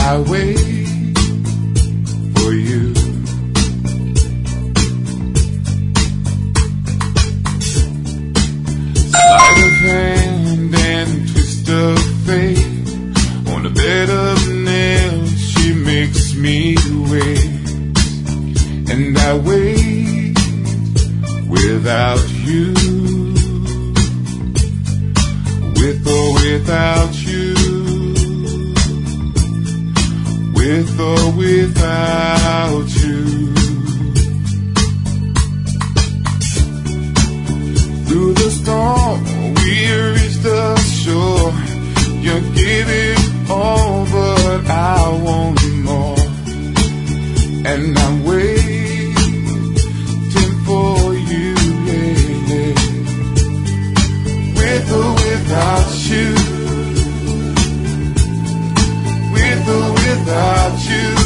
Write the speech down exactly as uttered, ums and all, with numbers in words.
I wait for you. Sleight of hand and twist of fate. On a bed of nails, she makes me wait. And I wait without you. With or without you. With or without you. Through the storm, we reach the shore. You give it all, but I want more. And I'm waiting for you, yeah, yeah. With or without you. With or without you.